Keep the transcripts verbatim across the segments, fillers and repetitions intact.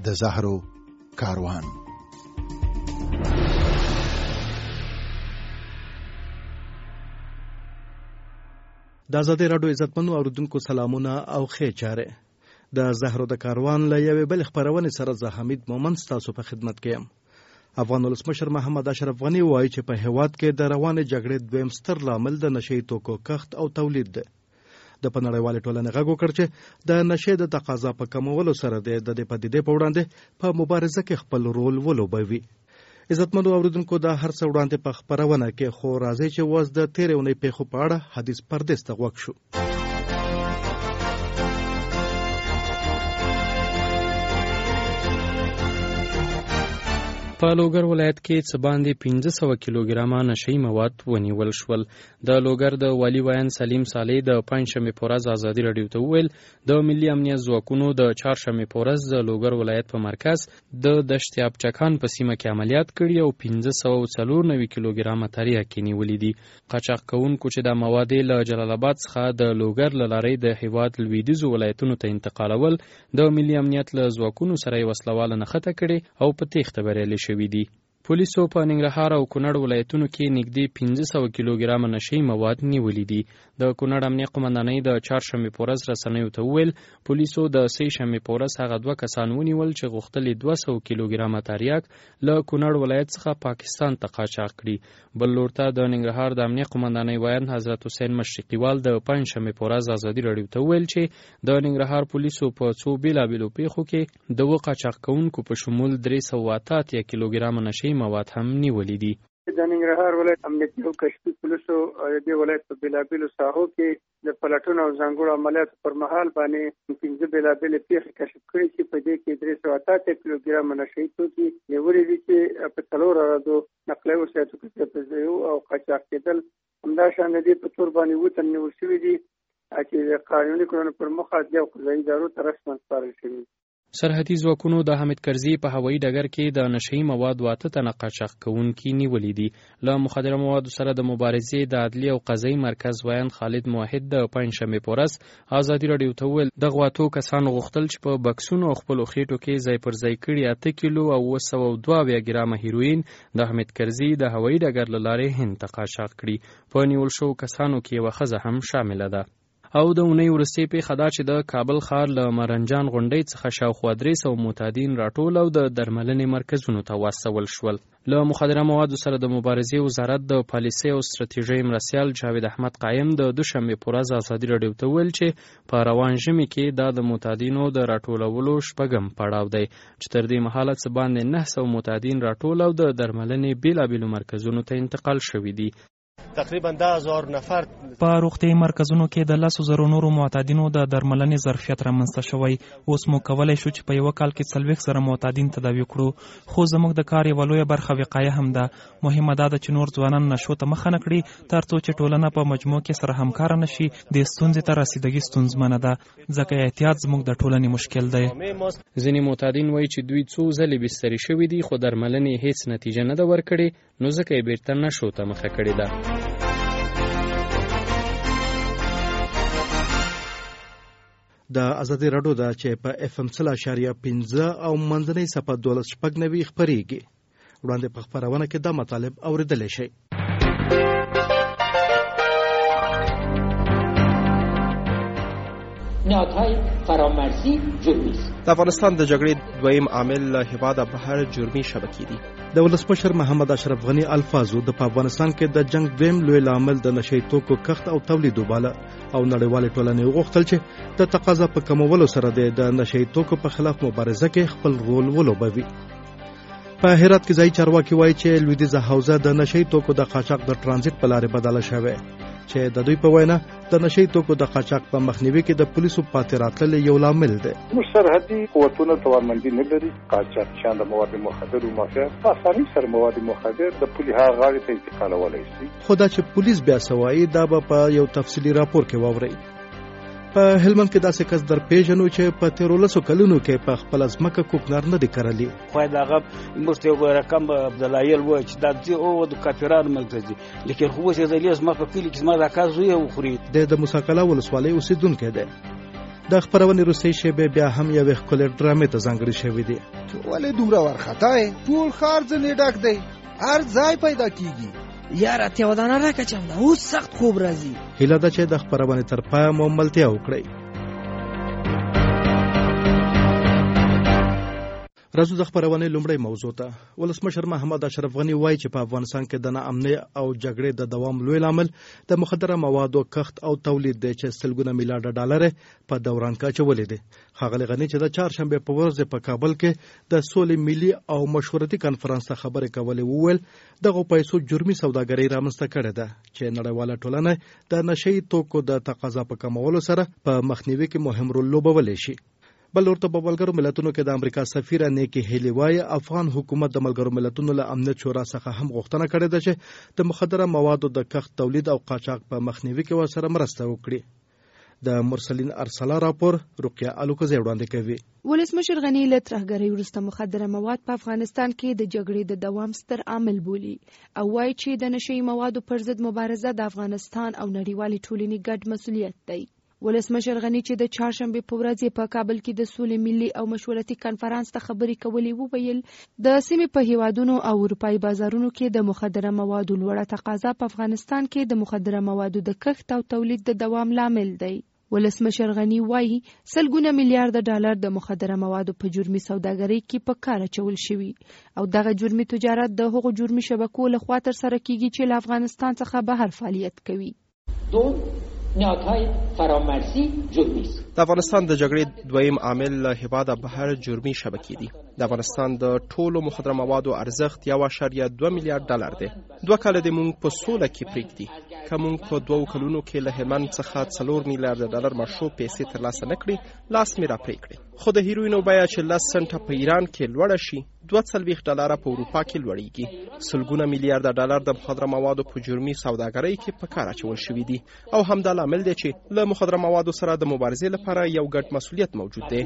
د زهرو کاروان. د ازادي راډیو عزتمنو اوریدونکو سلامونه او ښې چارې. د زهرو د کاروان له یوې بلې خپرونې سره زه حمید مومند ستاسو په خدمت کې یم. افغان ولسمشر محمد اشرف غني وایي چې په هېواد کې د روانې جګړې دویم ستر لامل د نشهیي توکو کښت او تولید دی. د په نړیوالې ټولنې غږ وکړ چې د نشې د تقاضا په کمولو سره د دې پدیدې په وړاندې په مبارزه کې خپل رول ولوبوي. عزتمنو اوریدونکو دا هر څه وړاندې په خپرونه کې، خو راځي چې اوس د تېرې اونۍ پیښو په اړه حدیث پردیس ته غوږ شو. په لوګر ولایت کې څه باندې پنځه سوه کیلوګرامه نشهیي مواد ونیول شول. د لوګر د والي ویان سلیم صالح د پنجشنبې په ورځ ازادي راډیو ته وویل د ملي امنیت ځواکونو د چهارشنبې په ورځ د لوګر ولایت په مرکز د دشت ابچکان په سیمه کې عملیات کړي او پنځه سوه څلور نوي کیلوګرامه تریاکې نیولې دي. قاچاق کوونکو چې دا مواد له جلال آباد څخه د لوګر له لارې د هېواد لویدیځو ولایتونو ته انتقالول، د ملي امنیت له ځواکونو سره یې وسلواله نښته کړې او په تېښته بریالي شوي دي. پولیسو په ننګرهار او کونړ ولایتونو کې نږدې پنځه سوه کیلوګرامه نشهیي مواد نیولي دي. د کونړ امنیه قمندانۍ د چهارشنبې په ورځ رسنیو ته وویل پولیسو د سې شنبې په ورځ هغه دوه کسان ونیول چې غوښتل یې دوه سوه کیلوګرامه تریاک له کونړ ولایت څخه پاکستان ته قاچاق کړي. بل لور ته د ننګرهار د امنیه قمندانۍ ویان حضرت حسین مشرقیوال د پنجشنبې په ورځ ازادي راډیو ته وویل چې د ننګرهار پولیسو په څو بېلابېلو پیښو کې د اووه قاچاق کوونکو په شمول درې سوه اته اتیا کیلوګرامه نشهیي مواد هم نیولې دي. د ننګرهار ولایت امنیتي او کشفي پولیسو د دې ولایت په بېلابېلو ساحو کې د پلټنو او ځانګړو عملیاتو پر مهال باندې پنځه بېلابېلې پیښې کشف کړي چې په دې کې درې سوه اته اتیا کیلوګرامه نشهیي توکي نیولي دي چې په څلورو ورځو نقلیه وسایطو کې تجزیه او قاچاق کېدل. همداشان د دې په تور باندې اووه تن نیول شوي دي چې د قانوني کړنو پر مخ عدلیه او قضایي ادارو ته رسماً سپارل شوي. سرحدي ځواکونو د حامد کرزي په هوایي ډګر کې د نشهیي موادو اته تنه قاچاق کوونکي نیولي دي. له مخدره موادو سره د مبارزې د عدلي او قضایي مرکز ویان خالد موحد د پنجشنبې په ورځ ازادي راډیو ته وویل دغو اتو کسانو غوښتل چې په بکسونو او خپلو خېټو کې ځای پر ځای کړي اته کیلو او اووه سوه دوه اویا ګرامه هیروین د حامد کرزي د هوایي ډګر له لارې هند ته قاچاق کړي. په نیول شوو کسانو کې یوه ښځه هم شامله ده. او د اونۍ وروستۍ پیښه دا چې د کابل ښار له مرنجان غونډۍ څخه شاوخوا درې سوه معتادین راټول او د درملنې مرکزونو ته واستول شول. له مخدره موادو سره د مبارزې وزارت د پالیسۍ او ستراتیژۍ مرستیال جاوید احمد قایم د دوشنبې په ورځ ازادي راډیو ته وویل چې په روان ژمي کې دا د معتادینو د راټولولو شپږم پړاو دی چې تر دې مهاله څه باندې نه سوه معتادین راټول او د درملنې بېلابېلو مرکزونو ته انتقال شوي دي. تقریبا ده هزار نفر په روغتیايي مرکزونو کې د لسو زرو نورو معتادینو د درملنې ظرفیت رامنځته شوی. اوس مو کولی شو چې په یوه کال کې څلوېښت زره معتادین تداوي کړو، خو زموږ د کار یوه لویه برخه وقایه هم ده. مهمه دا ده چې نور ځوانان نشو ته مخه نه کړي تر څو چې ټولنه په مجموع کې سره همکاره نشي. د ستونزې ته رسیدګي ستونزمنه ده ځکه احتیاط زموږ د ټولنې مشکل دی. ځینې معتادین وایي چې دوی څو ځلې بستري شوي دي خو درملنې هیڅ نتیجه نه ده ورکړې، نو ځکه یې بیرته نشو ته مخه کړې ده. د ازادي راډیو دا چې په اف ام سل اشاریه پنځه او منځنۍ صفحه دولس شپږ نوي خپرېږي. وړاندې په خپرونه کې دا مطالب اورېدلی شئ. نهادهای فرامرزی جرمی است. د افغانستان د جګړې دویم عامل له هېواده بهر جرمي شبکې دي. د ولسمشر محمد اشرف غني الفاظو د افغانستان کې د جنگ دویم لوی لامل د نشهیي توکو کښت او تولید وباله او نړیوالې ټولنې وغوښتل چې د تقاضا په کمولو سره د نشهیي توکو په خلاف مبارزه کې خپل رول ولوبوي. په هرات کې ځایي چارواکي وایي چې لویدیځه حوزه د نشهیي توکو د قاچاق د ترانزیت په لارې بدله شوې چې د دوی په وینا د نشهیي توکو د قاچاق په مخنیوي کې د پولیسو پاتې راتلل یو لامل دی. موږ سرحدي قوتونه توانمندي نه لري. قاچاقچیان د مواد مخدرو مافیا په اسانۍ سره مواد مخدر د پولي هغه غاړې ته انتقالولی شي. خو دا چې پولیس بیا څه وایي دا به په یو تفصیلي راپور کې واورئ. په هلمند کې داسې کس در پیژنو چې په تیرو لسو کلونو کې په خپله ځمکه کوکنار نه دی کرلی. خو د هغه مست یو رقم عبدالایل وایي چې دا ځي او د کافرانو مرکز دي، لیکن خو اوس یې ځلې زما په کلي کې زما د اکا زوی وخوري. دی د موسی قلعه ولسوالۍ اوسېدونکی دی. د خپرونې روسي شیبې بیا هم یوې ښکلې ډرامې ته ځانګړې شوې دي. ولې دومره وارخطا یې؟ ټول ښار ځنې ډک دی، هر ځای پیدا کیږي. یاره اتیا ودانه راکچم ده، اوس سخت خوب راځي. هیله ده چې د خپرونې تر پایه مو ملتیا وکړئ. راځو د خپرونې لومړۍ موضوع ته. ولسمشر محمد اشرف غني وایي چې په افغانستان کې د ناامنۍ او جګړې د دوام لوی لامل د مخدره موادو کښت او تولید دی چې سلګونه میلیارډ ډالر په دوران کې اچولي دي. ښاغلي غني چې د چهارشنبې په ورځ په کابل کې د سولې ملي او مشورتي کنفرانس ته خبرې کولې وویل دغه پیسو جرمي سوداګري رامنځته کړې ده چې نړیواله ټولنه د نشهیي توکو د تقاضا په کمولو سره په مخنیوي کې مهم رول لوبولی شي. بل ورته په ملګرو ملتونو کې د امریکا سفیره نیکی هیلی وایي افغان حکومت د ملګرو ملتونو له امنیت شورا څخه هم غوښتنه کړې ده چې د مخدره موادو د کښت تولید او قاچاق په مخنیوي کې ورسره مرسته وکړي. د مرسلین ارسلا راپور رقیه الوکزی وړاندې کوي. ولسمشر غني له ترهګرۍ وروسته مخدره مواد په افغانستان کې د جګړې د دوام ستر عامل بولي او وایي چې د نشهیي موادو پر ضد مبارزه د افغانستان او نړیوالې ټولنې ګډ مسؤلیت دی. ولسمشر غني چې د چهارشنبې په ورځ په کابل کې د سولې ملي او مشورتي کنفرانس ته خبرې کولې وویل د سیمې په هیوادونو او اروپایي بازارونو کې د مخدره موادو لوړه تقاضا په افغانستان کې د مخدره موادو د کښت او تولید د دوام لامل دی. ولسمشر غني وایي سلګونه میلیارډ ډالر د مخدره موادو په جرمي سوداګرۍ کې په کار اچول شوي او دغه جرمي تجارت د هغو جرمي شبکو لخوا ترسره کیږي چې له افغانستان څخه بهر فعالیت کوي. نهادهای فرامرزی جرمی است. د افغانستان د جګړې دویم عامل له هیواده بهر جرمي شبکې دي. د افغانستان د ټولو مخدره موادو ارزښت یو اعشاریه دوه میلیارډ ډالر دی. دوه کاله د مونږ په سوله کې پرېږدي که مونږ په دوو کلونو کې له هلمند څخه څلور میلیارډ ډالر مشروع پیسې ترلاسه نه کړي لاس مې را پرې کړې. خو د هیروینو بیه چې لس سنټه په ایران کې لوړه شي دوه څلوېښت ډالره په اروپا کې لوړیږي. سلګونه میلیارډ ډالر د مخدره موادو په جرمي سوداګرۍ کې په کار اچول شوي دي او همدا لامل دی چې له مخدره موادو سره د مبارزې لپاره یو ګډ مسؤلیت موجود دی.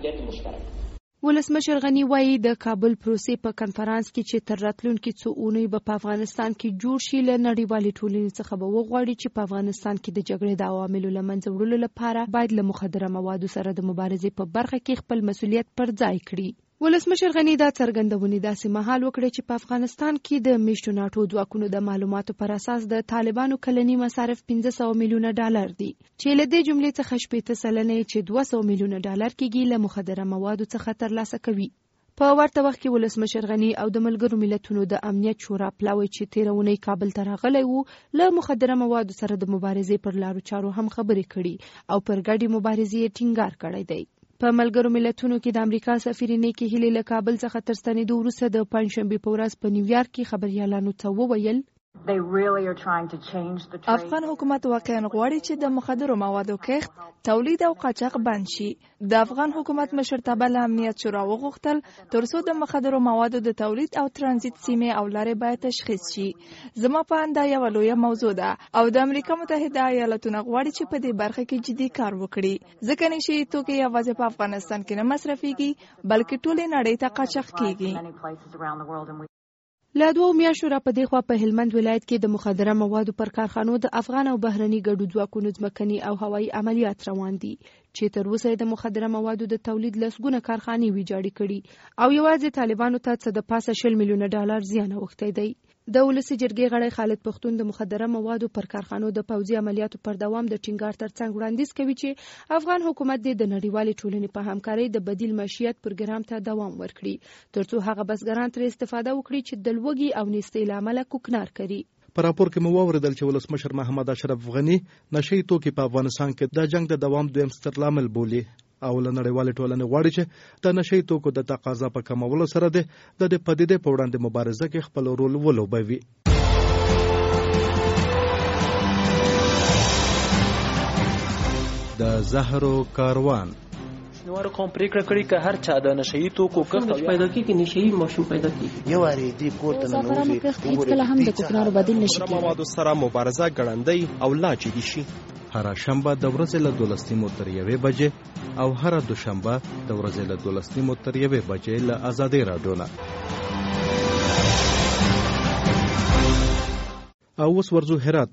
ولسمشر غني وایي د کابل پروسې په کنفرانس کې چې تر راتلونکي څو اونۍ به په افغانستان کې جوړ شي له نړیوالې ټولنې څخه به وغواړي چې په افغانستان کې د جګړې د عواملو له منځه وړلو لپاره باید له مخدره موادو سره د مبارزې په برخه کې خپل مسؤلیت پر ځای کړي. ولسمشر غني دا څرګندونې داسې مهال وکړې چې په افغانستان کې د میشتو ناټو ځواکونو د معلوماتو پر اساس د طالبانو کلني مصارف پنځه سوه میلیونه ډالر دي چې له دې جملې څخه شپېته سلنه چې دوه سوه میلیونه ډالر کېږي له مخدره موادو څخه ترلاسه کوي. په ورته وخت کې ولسمشر غني او د ملګرو ملتونو د امنیت شورا پلاوی چې تېره اونۍ کابل ته راغلی وو له مخدره موادو سره د مبارزې پر لارو چارو هم خبرې کړي او پر ګډې مبارزې یې ټینګار کړی دی. په ملګرو ملتونو کې د امریکا سفیر نیکی هیلی له کابل څخه تر ستنېدو وروسته د پنجشنبې په ورځ په نیویارک کې خبریالانو ته وویل افغان حکومت واقعا غواړي چې د مخدرو موادو کښت، تولید او قاچاق بند شي. د افغان حکومت مشرتابه له امنیت شورا وغوښتل ترڅو د مخدرو موادو د تولید او ترانزیت سیمې او لارې باید تشخیص شي. زما په اند دا یوه لویه موضوع ده او د امریکا متحده ایالتونو غواړي چې په دې برخه کې جدي کار وکړي ځکه نشهیي توکي یوازې په افغانستان کې نه مصرفېږي بلکې ټولې نړۍ ته قاچاق کېږي. له دوو میاشتو را په دې خوا په هلمند ولایت کې د مخدره موادو پر کارخانو د افغان او بهرني ګډو ځواکونو ځمکني او هوایي عملیات روان دي چې تر اوسه د مخدره موادو د تولید لسګونه کارخانې ویجاړې کړي او یوازې طالبانو ته څه د پاسه شل میلیونه ډالر زیان اوښتی دی. د ولسي جرګې غړی خالد پښتون د مخدره موادو پر کارخانو د پوځي عملیاتو پر دوام د ټینګار ترڅنګ وړاندیز کوي چې افغان حکومت د نړیوالې ټولنې په همکارۍ د بدیل معیشت پروګرام ته دوام ورکړي ترڅو هغه بزګران ترې استفاده وکړي چې د لوږې او نیستۍ له امله کوکنار کوي. په راپور کې مو واوریدل چې ولسمشر محمد اشرف غني نشهیي توکي په افغانستان کې د جنگ د دوام دویم ستر لامل بولي او له نړیوالې ټولنې غواړي چې د نشهیي توکو د تقاضا په کمولو سره د دې پدیدې په وړاندې مبارزه کې خپل رول ولوبوي. د زهرو کاروان نوار کوم پریکړه کړې چې هر چا د نشهیي توکو کښت پیدا کیږي نشهیي ماشوم پیدا کیږي یو اړ دې کوټه نه نوځي کله هم د کوکنارو بدیل نشي کېدای. موادو سره مبارزه ګړندۍ او لا جدي شي. هر شنبه د ورځې له دولس نیمو تر یوې بجې او هر دوشنبه د ورځې له دولس نیمو تر یوې بجې له آزادۍ راډیو نه. او اوس ورځو هرات ته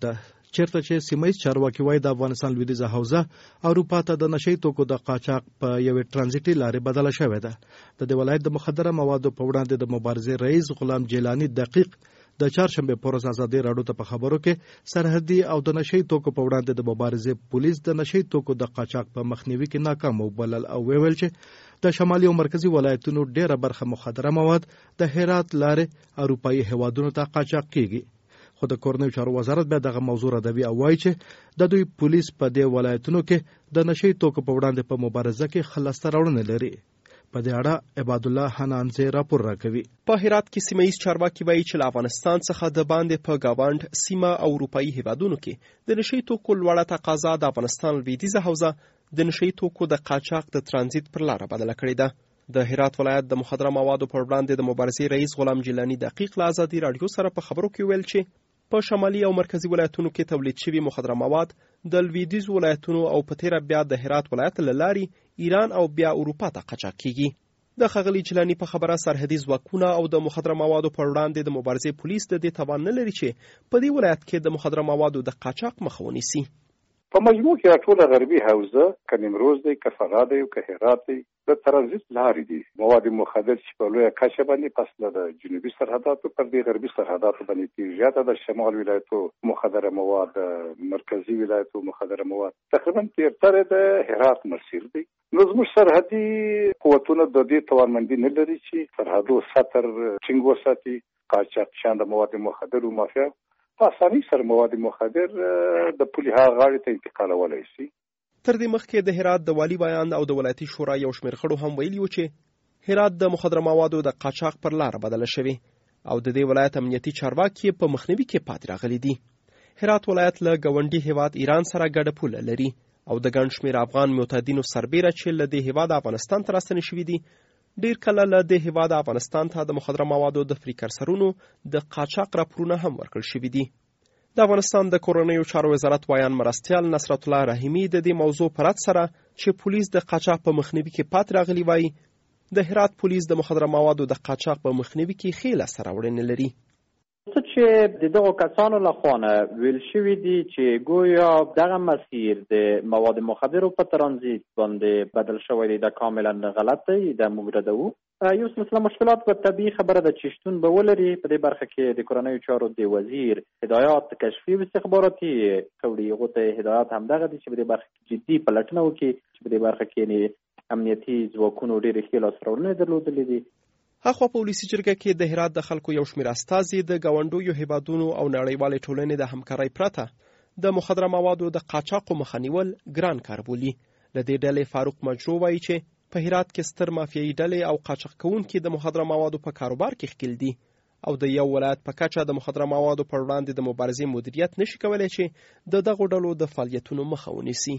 چیرته چې سیمایي چارواکي وایي د افغانستان لویدیځه حوزه اروپا ته د نشئی توکو د قاچاق په یوې ترانزیټي لارې بدله شوې ده. د دې ولایت د مخدره موادو په وړاندې د مبارزې رئیس غلام جیلانی دقیق د چهارشنبه په ورځ ازادي راډیو ته په خبرو کې سرحدي او د نشئی توکو په وړاندې د مبارزې پولیس د نشئی توکو د قاچاق په مخنیوي کې ناکام وبلل او ویل چې د شمالي او مرکزي ولایتونو ډیره برخه مخدره مواد د هرات لارې اروپایي هیوادونو ته قاچاق کیږي. خو د کورنیو چارو وزارت بیا دغه موضوع ردوي او وایي چې د دوی پولیس په دې ولایتونو کې د نشئی توکو په وړاندې په مبارزه کې خلاسته راوړنه لري. په دې اړه عباد الله حنانزی راپور راکوي. په هرات کې سیمه ییز چارواکي وایي چې له افغانستان څخه د باندې په گاوند سیمه او اروپایي هیوادونو کې د نشئی توکو لوړه تقاضا د افغانستان لویدیځه حوزه د نشئی توکو د قاچاق د ترانزیت پر لار بدله کړې ده. د هرات ولایت د مخدره موادو پر وړاندې د مبارزې رئیس غلام جیلانی دقیق له ازادي راډیو سره په خبرو کې ویل چې په شمالي او مرکزي ولایتونو کې تولید شوي مخدره مواد د لویدیځو ولایتونو او په تیره بیا د هرات ولایت له لارې ایران او بیا اروپا ته قاچاق کیږي. د ښاغلي جیلانی په خبره سرحدي ځواکونه او د مخدره موادو پر وړاندې د مبارزې پولیس د دې توان نه لري چې په دې ولایت کې د مخدره موادو د قاچاق مخه ونیسي. په مجموع کې ټوله غربي حوزه که نیمروز دی که فراه دی که هرات دی د ترانزیت لارې دي. مواد مخدر چې په لویه کچه باندې پس له د جنوبي سرحداتو پر دې غربي سرحداتو باندې تیږي. زیاته د شمال ولایتو مخدره مواد، مرکزي ولایتو مخدره مواد تقریبا تیرتره د هرات مسیر دی. نو زموږ سرحدي قوتونه د دې توانمندي نه لري چې سرحدو ساتر ټینګ وساتي. قاچاقچیان د مواد مخدرو مافیا په اسانۍ سره مواد مخدر د پولي هغه غاړې ته انتقالولی شي. تر دې مخکې د هرات د والي بیان او د ولایتي شورا یو شمېر غړو هم ویلي و چې هرات د مخدره موادو د قاچاق پر لاره بدله شوې او د دې ولایت امنیتي چارواکي په مخنیوي کې پاتې راغلي دي. هرات ولایت له ګاونډي هیواد ایران سره ګډه پوله لري او د ګڼ شمېر افغان معتادینو سربیره چې له دې هیواد افغانستان ته راستنې شوي دي ډیر کله له دې هیواد افغانستان ته د مخدره موادو د فریکرسرونو د قاچاق راپورونه هم ورکړل شوي دي. د افغانستان د کورنیو چارو وزارت وایان مرستیال نصرت الله رحیمی د دې موضوع پر رد سره چې پولیس د قاچاق په مخنیوي کې پاتې راغلي وایي د هرات پولیس د مخدره موادو د قاچاق په مخنیوي کې ښې لاسته راوړنې لري. څه چې د دغو کسانو لخوا ویل شوي دي چې ګویا دغه مسیر د مواد مخدرو په ترانزیت باندې بدل شوی دی دا کاملا غلط دی. دا موږ ردوو. یو سلسله مشکلات په طبیعي خبره ده چې شتون به ولري. په دې برخه کې د کورنیو چارو د وزیر هدایات کشفي او استخباراتي کړي. هغه ته هدایات هم دغه دي چې په دې برخه کې جدي پلټنه وکړي چې په دې برخه کې امنیتي ځواکونو ډېرې ښې لاسته راوړنې درلودلې دي. هغه په پولیسي جرګه کې د هرات د خلکو یو شمېر استازي د ګاونډیو هیوادونو او نړیوالې ټولنې د همکارۍ پرته د مخدره موادو د قاچاقو مخه نیول ګران کار بولي. له دې ډلې فاروق مجرو وایي چې په هرات کې ستر مافیایي ډلې او قاچاق کوونکي د مخدره موادو په کاروبار کې ښکیل دي او د یو ولایت په کچه د مخدره موادو پر وړاندې د مبارزې مدیریت نشي کولی چې د دغو ډلو د فعالیتونو مخه ونیسي.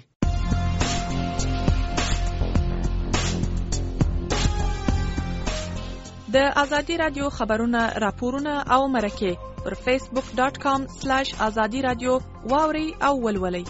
د ازادي رادیو خبرونه، راپورونه او مرکې پر فیسبوک ډاټ کام سلاش ازادي رادیو واوري او ولولئ.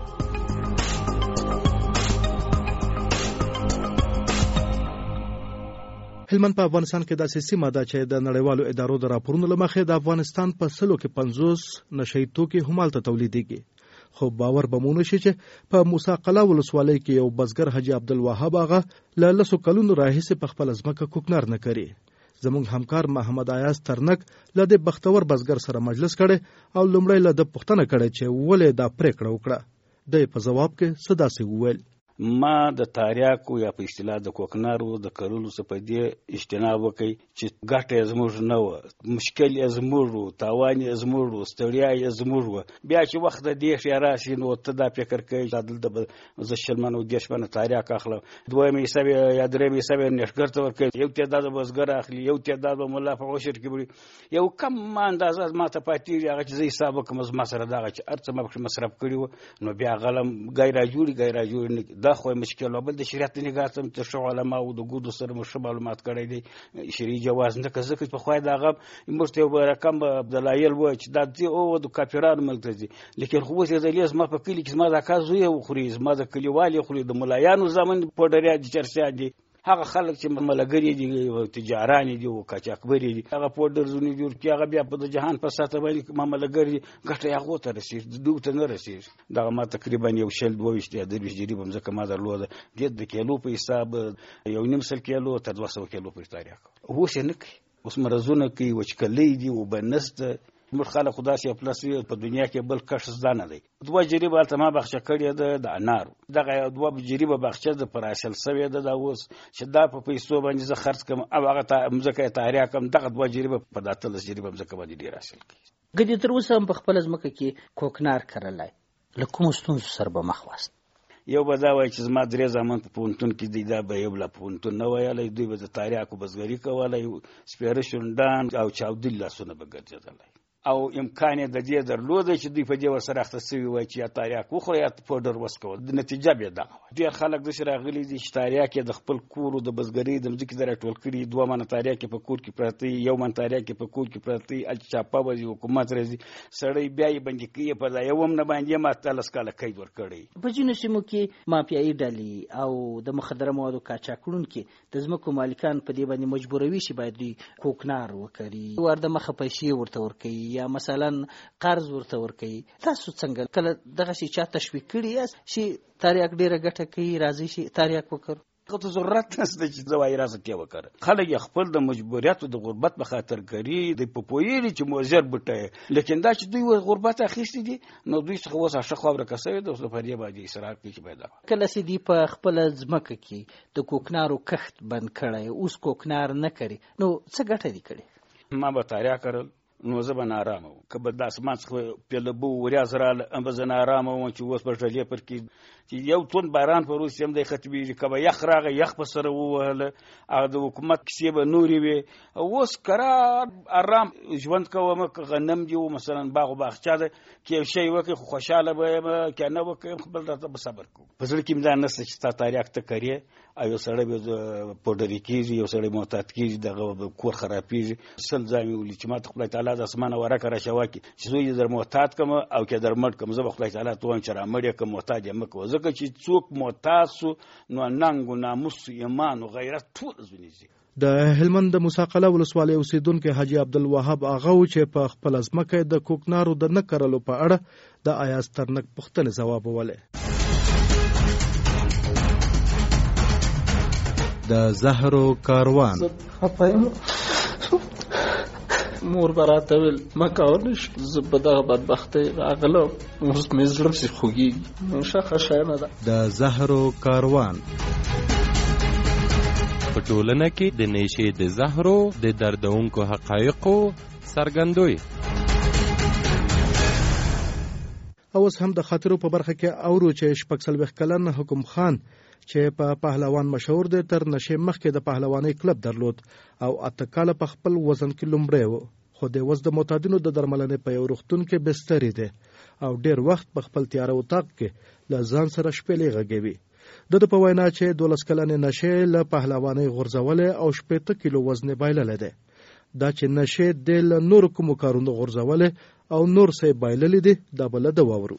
هلمند په افغانستان کې داسې سیمه ده چې د نړیوالو ادارو د راپورونو له مخې د افغانستان په سلو کې پنځوس نشئی توکي همالته تولیدېږي. خو باور به مو نشي چې په موسی قلعه ولسوالۍ کې یو بزګر حاجي عبدالوهاب آغا له لسو کلونو راهیسې په خپله ځمکه کوکنار نه کوي. زموږ همکار محمد ایاز ترنک له دې بختور بزګر سره مجلس کړی او لومړی له ده پوښتنه کړې چې ولې دا پرېکړه وکړه. دی په ځواب کې څه داسې وویل: ما د تاریاکو یا په اصطلاح د کوکنارو د کرلو څخه په دې اجتناب وکړ چې ګټه یې زموږ نه وه، مشکل یې زموږ و، تاوان یې زموږ و، ستړیا یې زموږ وه. بیا چې وخت د دېرش یا راشي نو ته دا فکر کوې چې دلته به زه شل منه او دېرش منه تاریاک اخلم، دویم حساب یا دریم حساب یې نېښګر ته ورکوي، یو تعداد به بزګر اخلي، یو تعداد به ملا په عشر کې وړي، یو کم اندازه ما ته پاتېږي هغه چې زه حساب وکړم زما سره دغه چې هر څه ما پکې مصرف کړي وو نو بیا غلم ګای راجوړي ګای راجوړي دا خو مشکل و. بل د شریعت نگاه ته تر شو علما او د ګودو سره مو معلومات کړی دی شریع جواز نه که ځکه په خوای دغه مرته یو رقم عبدالایل و چې دا دی او د کافرانو ملک دی، لیکن خو وسه د لیز ما په کلی کې ما دا کار زوی او خوري ما د کلیوالي خوري د ملایانو زمون په ډېر دي چرسیا دي. هغه خلک چې ملګری دي او تجاران دي او قاچاقبري دي هغه پودر زونی جوړ کی هغه بیا په جهان په ساته باندې ملګری ګټه هغه ته رسیږي دوی ته نه رسیږي دا ما تقریبا یو شل دوه یا درې جریب هم ځکه ما درلوده د کیلو په حساب یو نیم سل کیلو تر دوه سوه کیلو په تاریخ هو څه نه کوي اوس مرزونه کوي وچکلې دي او بنست موږ خلک خدا سي پلس په دنیا کې بل کښ زدان دی دوه جریبه التما بخښه کړی ده د انار دغه دوه جریبه بخښه د پراسل سوي ده د اوس چې دا په پیسو باندې زه خرڅ کوم او هغه ته مزکه تاریخ کم دغه دوه جریبه په داتل جریبه مزکه باندې ډیر حاصل کوي ګدې تر اوسه په خپل ځمکه کې کوکنار کړلای لکه مستون سر به مخواست یو به دا وای چې زما درې زمان په پونتون کې دی دا به یو لا پونتون نه وایي دوی به د تاریخ او بزګری کولای سپیره شوندان او چاودل لاسونه به ګرځیدل او امکان د دې درلود چې دوی په دې وسره اختصوي وای چې یا تاریخ وخوري یا پودر وسکو د نتیجه به دا ډیر خلک د شراغلي دي چې تاریخ کې د خپل کور د بزګری د مځکې در ټول کړي دوه من تاریخ کې په کور کې پراتی یو من تاریخ کې په کور کې پراتی ال چاپا وځي حکومت راځي سړی بیا یې باندې کوي په دا یو هم نه باندې ما تلس کاله کوي ور کړی په جنو سیمو کې مافیایي ډلې او د مخدره موادو قاچاقونکو کې د ځمکو مالکان په دې باندې مجبوروي شي باید دوی کوکنار وکړي ورته مخه پیسې ورته ورکړي یا مثلا قرض ورته ورکړي تاسو څنګه کله دغه شي چا تشویق کړی یاست چې تاریخ ډیره ګټه کوي راځي شي تاریخ وکړو ته ضرورت نشته چې زوای راځه کې وکړه خلک خپل د مجبوریت او د غربت په خاطر کوي د پپویری چې موزر بټه لیکن دا چې دوی غربت اخیستي دي نو دوی څه وسه شخوره کسوي د اوسه پرې باندې اصرار کوي چې پیدا کله سي دی په خپل ځمکه کې د کوکنارو کښت بند کړي اوس کوکنار نه کوي نو څه ګټه دي کړي ما به تاریخ کړل نو زه به نارامه وم که به د اسمان څخه پیلبو وریاز راله ام به زه نارامه وم چې اوس په ټلې پر کې چې یو تون باران په روس هم دی ختمیږي که به یخ راغی یخ په سره ووهله هغه د حکومت کیسې به نورې وې اوس کرار ارام ژوند کوم که غنم دي و مثلا باغ و باغچه ده که یو شی وکړې خو خوشحاله به یم که نه وکړم خپل راته به صبر کوم په زړه کې مې دا نشته چې ستا تاریخ ته کرې او یو سړی به پوډري کېږي یو سړی معتاد کېږي دغه کور خرابېږي سل ځای مې ولي چې ما ته خدای تعالی د اسمانه ورکه راشوه کړي چې زه یې در معتاد کړم او که در مړ کړم زه به خدای تعالی ته وایم چې را مړ یې کړم معتاد یې مه کوه ځکه چې څوک معتاد سو نو ننګ و ناموس ایمان و غیرت ټول ځونیږي د هلمند د موسی قلعه ولسوالۍ اوسیدونکو حاجي عبدالوهاب هغه و چې په خپل ځمکه د کوکنارو د نه کرلو په اړه د ایاز ترنک پوښتنې ځواب وویلې د زهرو کاروان مور براته ویل ما کولای شي زه په دغه بدبختۍ راغلم اوس مې زړه پسې خوږېږي نشه ښه شی نه ده د زهرو کاروان په ټولنه کې د نشې د زهرو د دردونکو حقایقو څرګندوي اوس هم د خاطرو په برخه کې اورو چې شپږ څلوېښت کلن حکم خان چې په پهلوان مشهور دی تر نشې مخکې د پهلوانۍ کلب درلود او اته کاله په خپل وزن کې لومړی و خو د وز د معتادینو د درملنې په یو روغتون کې بسترې دی او ډیر وخت په خپل تیاره اتاق کې له ځان سره شپېلې غږوي د په وینا چې دولس کلنې نشې له پهلوانۍ غورځولې او شپېته کیلو وزن بایللې ده دا چې نشې د له نور کوم کارونو غورځولې او نور سې بایللې دي دا بل د وورو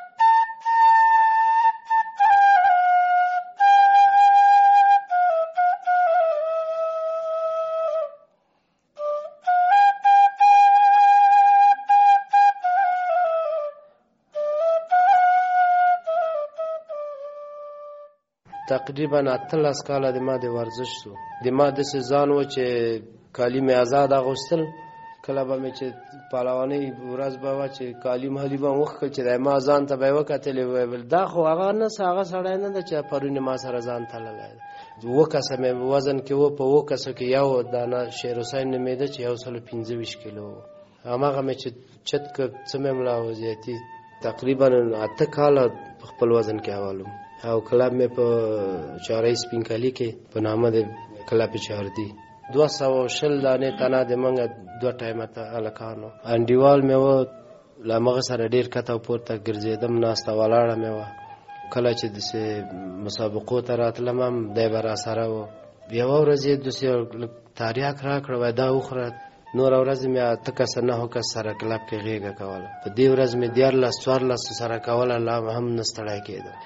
تقریبا اتلس کاله د ما د ورزش سو د ما د ځان و چې کالی مې آزاد اغوستل کله به مې چې پهلوانۍ ورځ به وه چې کالي محلي به م وښکل چې د ما ځان ته به یې وکتلې ویل دا خو هغه نه هغه سړی نه ده چې پرون ما سره ځان تللی اووه کسه مې وزن کې و په اووه کسو کې یو دانه شیر حسین نومېده چې یو سلو پنځه ویشت کیلو و هماغه مې چې چت کړ څه مې ملا و زیاتي تقریبا اته کاله په خپل وزن کې حوالم او کلب مې په چارۍ سپین کالي کې په نامه د کلب چاردي دوه سوه شل دانې تنه د منګه دوه ټایمه ته هلکانو انډیوال مې و له همغه سره ډېر کته پورته ګرځېدم ناسته ولاړه مې وه کله چې داسې مسابقو ته راتلم هم دی به راسره و یوه ورځ یې داسې تریاک راکړه وایي دا وخوره نوره ورځ مې اته کسه نهو کس سره کلب کې غېږه کوله په دې ورځ مې دیارلس څوارلس سره کوله لا هم نه ستړی کېده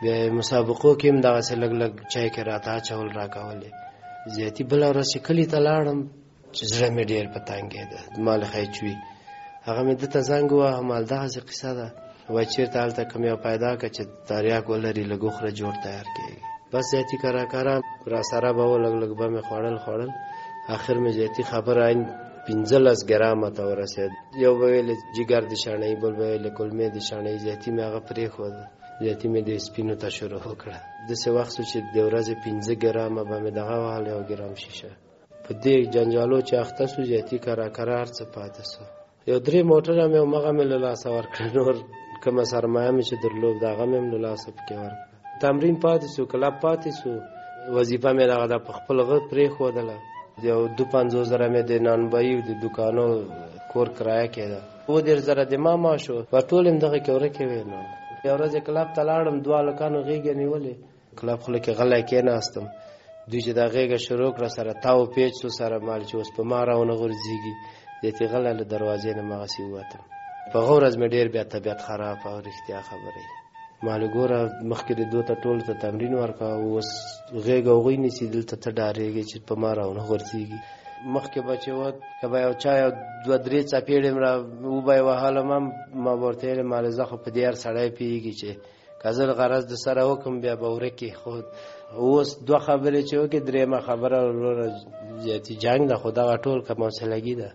بیا مسابقو کې هم دغسې لږ لږ چای کې راته اچول راکولې. زیاتي بله ورځ چې کلي ته لاړم چې زړه مې ډېر په تنګېده، ما له خیچوي هغه مې ده ته زنګ وواهم، همالدغسې قصه ده. وایي چېرته هلته کوم یو پیدا کړه چې تریاک ولري، لږ وخوره جوړ تیار کېږي. بس زیاتي کرا کرا را سره به و، لږ لږ به مې خوړل خوړل آخر مې زیاتي خبره این پنځلس ګرامه ته ورسېد. یو به ویلې جګر د شاڼۍ، بل به ویلې کلمې د شاڼۍ. زیاتي مې هغه پرېښوده، زیاتي مې د سپینو ته شروع وکړه. داسې وخت شو چې د ورځې پنځه ګرامه به مې دغه وهل، یو ګرام شیشه. په دې جنجالو چې اخته سو زیاتي کرا کرا هر څه پاتې سو. یو درې موټره مې همغه مې له لاسه ورکړه، نور کومه سرمایه مې چې درلود هغه مې هم له لاسه پکې ورکړه. تمرین پاتې سو، کلب پاتې سو. وظیفه مې دغه ده په خپل غږ پرېښودله. یو دو پنځوس زره مې د نانبایي د دوکانو کور کرایه کېده، اووه دېرش زره د ما معاش و. په ټول یې همدغې کې ورکې وې. نو یو ورځ یې کلب ته لاړم، دوه هلکانو غېږې نیولې، کلب خوله کې غلی کېناستم. دوی چې دا غېږه شروع کړه سره تاو پیچ سو، سره مال چې اوس په ما راونه غورځېږي. زیاتې غلی له دروازې نه مغسې ووتم. په هغه ورځ مې ډېر بیا طبیعت خراب او رښتیا خبرې. ما له ګوره مخکې د دوه ته ټولو ته تمرین ورکړه، اوس غېږه هغوی نیسي، دلته ته ډارېږې چې په ما راونه غورځېږي. مخکې به چې و که به یو چا یو دوه درې څپېړې م را وبه یې وهلم هم، ما به ورته ویلې ما له زه خو په دې هر سړی پوهېږي چې که زه غرض د سره وکړم بیا به ورکې. خو اوس دوه خبرې چې وکړې، درېیمه خبره وروره زیاتي جنګ ده، خو دغه ټول که حوصلګي ده.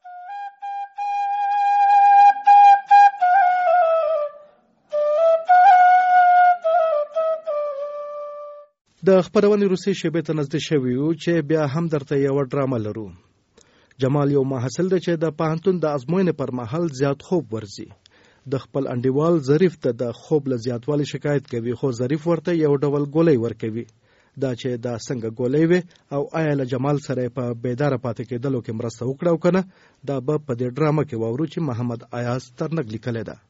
د خپرونې روسي شیبې ته نږدې شوي یو چې بیا هم درته یوه ډرامه لرو. جمال یو محصل دی چې د پوهنتون د ازموینې پر مهال زیات خوب ورځي. د خپل انډیوال ظریف ته د خوب له زیاتوالي شکایت کوي، خو ظریف ورته یو ډول ګولۍ ورکوي. دا چې دا څنګه ګولۍ وي او آیا له جمال سره په بیداره پاتې کېدلو کې مرسته وکړه او که نه، دا به په دې ډرامه کې واورو چې محمد ایاز ترنګ لیکلې ده.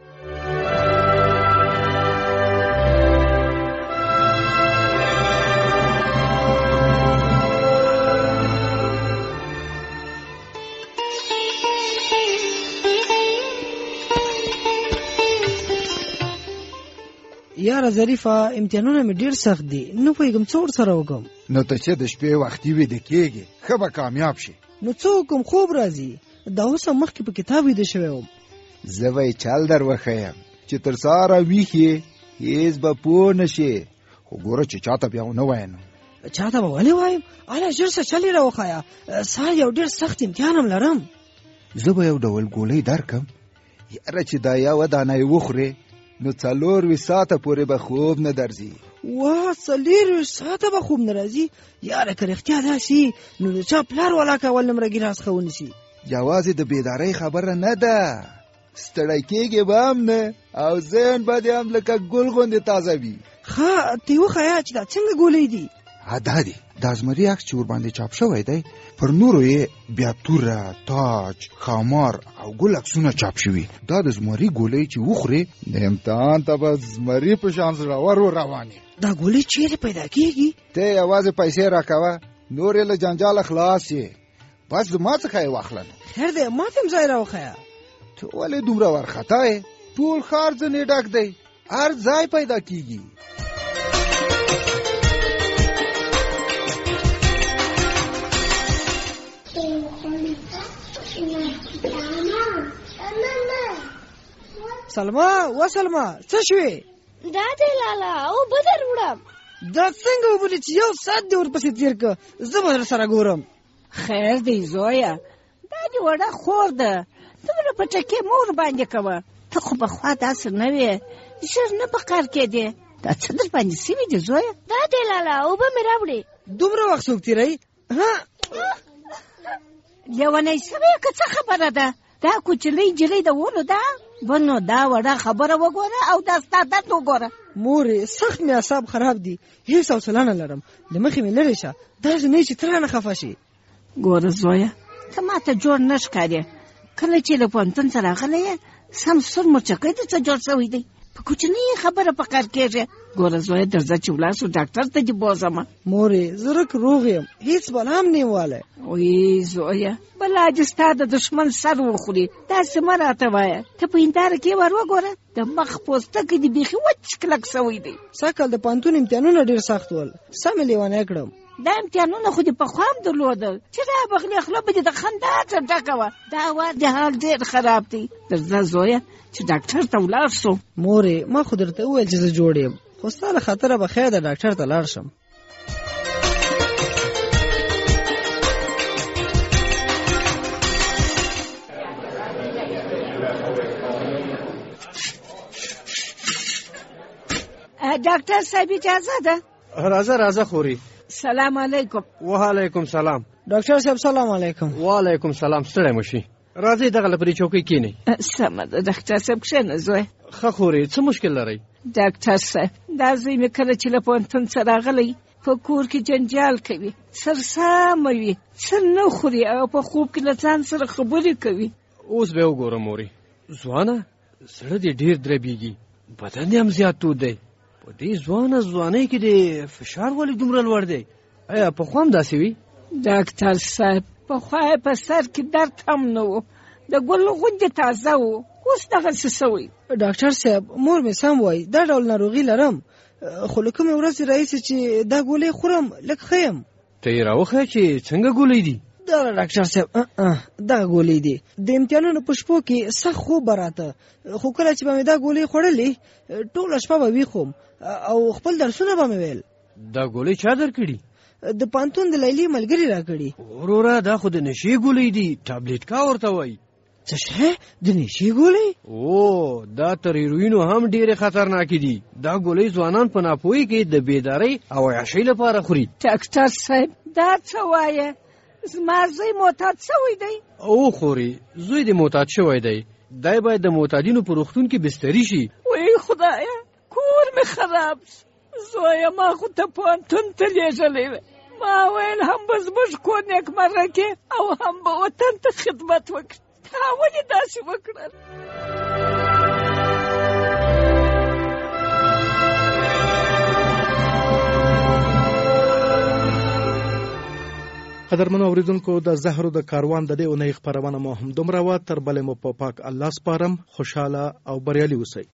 یاره ظریفه، امتحانونه مې ډېر سخت دي، نه پوهېږم څه ورسره وکړم. نو ته چې د شپې وختي ویده کېږې ښه به کامیاب شي. نو څه وکړم، خوب راځي. دا اوس هم مخکې په کتاب ویده شوی وم. زه به یې چل در وښیم چې تر سهاره ویښ یې، هېڅ به پوه نه شې. خو ګوره چې چاته بیا ونه وایې. نو چاته به ولې وایم؟ هله ژر څه چل یې راوښیه، سهار یو ډېر سخت امتحان هم لرم. زه به یو ډول ګولۍ درکم، یاره چې دا یوه دانه یې وخورې نو څلور ساعته پورې به خوب نه درځي. واه، څلور ساعته به خوب نه راځي؟ یاره که رښتیا داسې نو د چا پلار والا کول نه مرګي راڅخه ونیسي. یوازې د بیدارۍ خبره نه ده، ستړی کېږې به هم نه او ذهن به دې هم لکه ګل غوندې تازه وي. ښه، ته یې وښیه چې دا څنګه ګولۍ دي؟ دا دی د زمري عکس چې ورباندې چاپ شوی دی، پر نورو یې بیا توره، تاج، خامار او ګل عکسونه چاپ شوي. دا د زمري ګولۍ چې وخورې د امتحان ته به زمري په شان زړور روانې. دا ګولۍ چیرې پیدا کېږي؟ ته یوازې پیسې راکوه، نور یې له جنجاله خلاص یې. بس زما څخه یې واخله. خیر دی، ما ته هم ځای راوښیه. ته ولې دومره وارخطا یې؟ ټول ښار ځنې ډک دی، هر ځای پیدا کېږي. سلما، و سلما، څه شوې؟ دا دی لالا، او به در وړم. دا څنګه وبولې چې یو ساعت دې ورپسې تېر که، زه به در سره ګورم. خیر دی زویه، دا دې وړه خور ده، دومره په ټکې مور باندې کوه. ته خو پخوا داسې نه وې، ژر نه په قهر کېدې. دا څه در باندې سوي دي زویه؟ دا دی لالا، اوبه مې راوړې. دومره وخت څوک تېروي؟ لیونی سوې که څه خبره ده؟ دا کوچنۍ نجلۍ د ولو ده؟ بنو دا وړه خبره وګوره او دا ستا درد وګوره. مورې، سخت مې اعصاب خراب دي، هېڅ حوصله نه لرم. د مخې مې لرې شه، داسې نه چې ته رانه خفه شي. ګوره زویه، ته ما ته جوړ نه ښکارې. کله چې له پوهنتون څه راغلی یې، سم سور مرچکی دې څه جوړ شوی دی؟ په کوچنۍ خبره په قهر کېږې. ګوره زویه درځه چې ولاړ شو ډاکټر ته دې بوځمه. مورې زه روغ یم، هېڅ بلا هم نه والی. وی زویه بلا دې ستا د دښمن سر وخوري، داسې مه راته وایه. ته په هنداره کې ور وګوره، د مخ پوستکی دې بیخي وچ کلک سوی دی. سږ کال د پوهنتون امتحانونه ډېر سخت ول، سمې لیونی کړم. دا امتحانونه خو دې پخوا هم درلودل چې دا بغلې خوله به دې د خندا څه ډکه وه. دا وار د حال ډېر خراب دی. درځه زویه چې ډاکټر ته ولاړ شو. مورې ما خو درته وویل چې زه جوړ یم، خو ستا له خطره به خیر ده ډاکټر ته لاړ شم. ډاکټر صاحب اجازه ده؟ راځه راځه خوري. سلام علیکم. وعلیکم سلام. ډاکټر صاحب سلام علیکم. وعلیکم سلام. ستړی مه شي، راځئ دغه لپاره چوکۍ کینئ. سمه ده ډاکټر صاحب کښېنه زوی. ښه خوري، څه مشکل لرئ؟ ډاکټر صاحب دا زوی مې کله چې له پوهنتون څخه راغلی په کور کې جنجال کوي، سرسامه وي، څه نه خوري او په خوب کې له ځان سره خبرې کوي. اوس به وګورم مورې. ځوانه زړه دې ډېر دربېږي، بدن دې هم زیات تود دی. په دې ځوانه ځوانۍ کې دې فشار ولې دومره لوړ دی؟ ایا پخوا هم داسې وي؟ ډاکټر صاحب پخوا یې په سر کې درد هم نه و، د ګل غوندې تازه و، اوس دغسې سوی. ډاکټر صاحب مور مې سم وایي، دا ډول ناروغي لرم، خو له کومې ورځې راهیسې چې دا ګولۍ خورم لږ ښه یم. ته یې راوښیه چې څنګه ګولۍ دي؟ دا ډاکټر صاحب دغه ګولۍ دي. د امتحانونو په شپو کې سخت خوب به راته، خو کله چې به مې دا ګولۍ خوړلې ټوله شپه به ویښ وم او خپل درسونه به مې ویل. دا ګولۍ چا درکړي؟ د پوهنتون د لیلې ملګري راکړي. وروره دا خو د نشې ګولۍ دي، ټابلیټ کا ورته وایي. څه شی؟ د نشې ګولۍ؟ او دا تر هیروینو هم ډېرې خطرناکې دي. دا ګولۍ ځوانان په ناپوهۍ کې د بیدارۍ او عیاشۍ لپاره خوري. ډاکټر صاحب دا څه وایه؟ زما زوی معتاد شوی دی. او خوري زوی دې معتاد شوی دی، دی باید د معتادینو په روغتون کې بستري شي. وی خدایه کور مې خراب شو، زویه ما خو ته پوهنتون ته لېږلی وی، ما ویل هم به زموږ کور نیکمرغه کې او هم به وطن ته خدمت وکړي، تا ولې داسې وکړل؟ قدرمنو اوریدونکو د زهرو د کاروان د دې اونۍ خپرونه مو هم دومره وه. تر بلې مو په پاک الله سپارم. خوشحاله او بریالي اوسئ.